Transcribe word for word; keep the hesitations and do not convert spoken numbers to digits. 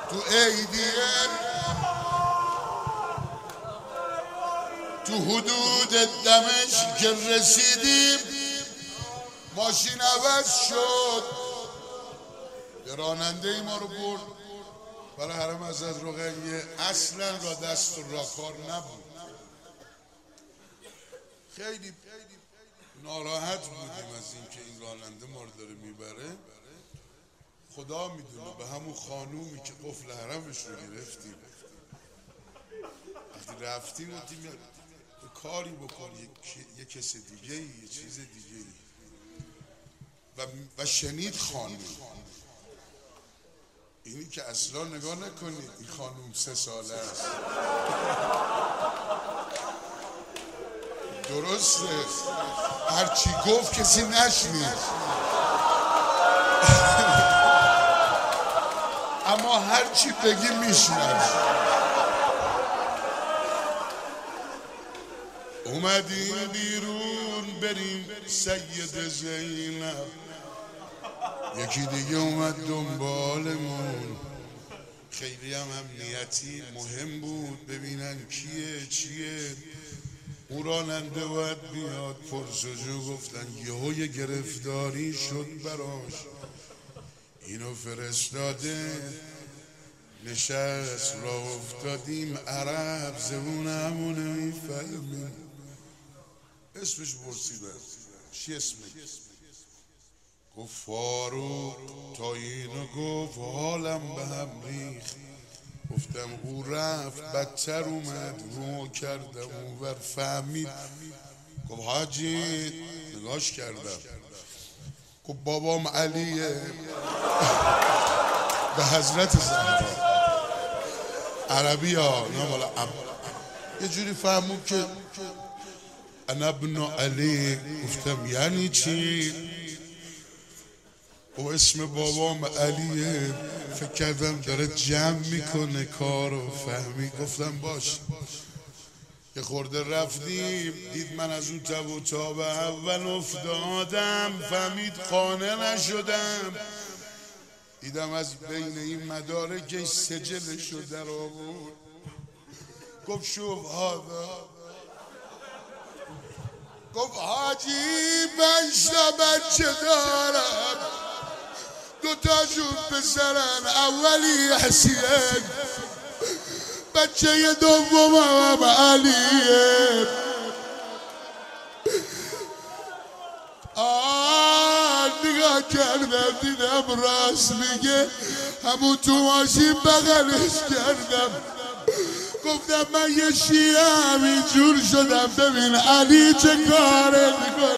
تو عیدیه تو حدود دمشق که رسیدیم ماشین عوض شد، یه راننده ما رو برد برای حرم حضرت رقیه. اصلا را دست و را کار نبود، خیلی ناراحت بودیم از اینکه این راننده ما رو داره میبره. خدا میدونه به همون خانومی که قفل حرمش رو گرفتیم وقتی رفتیم گفتیم یه کاری بکن، یه کس دیگه یه چیز دیگه و, و شنید خانوم اینی که اصلا نگاه نکنید این خانوم سه ساله است، درسته هرچی گفت کسی نشنید اما هرچی بگی میشنوه. اومدیم بیرون بریم سید زینب، یکی دیگه اومد دنبالمون. خیلی هم امنیتی مهم بود ببینن کیه چیه. اون راننده باید بیاد پرسجو گفتن یهو یه گرفتاری شد براش، اینو فرستاده نشست را افتادیم عرب زبونمونه میفهمیم. اسمش پرسیدن چی اسمش؟ گفت فاروق. تا اینو گفت حالم به هم ریخت. گفتم او رفت بدتر اومد رو کردم اون ور فهمید. گفت حاجی نگاش کردم. گفت بابام علیه به حضرت زهرا. عربی ها نه والا یه جوری فهمون که انا ابن علی. گفتم یعنی چی؟ و اسم بابام علیه. فکر کردم داره جمع میکنه کارو فهمی. گفتم باش. یه خورده رفتیم دید من از اون تب و تاب اول افتادم، فهمید قانع نشدم. دیدم از بین این مدارکش سجلشو در آورد. گفت شوف هادا. گفت حاجی پنج تا بچه دارم، دو تاشون پسرن، اولی حسین، بچه دومم علیه. آه نگاه کردم دیدم راست میگه، همون تو ماشین بغلش کردم. گفتم من یه شیعه همینجور شدم، ببین علی چه کاره میکنه.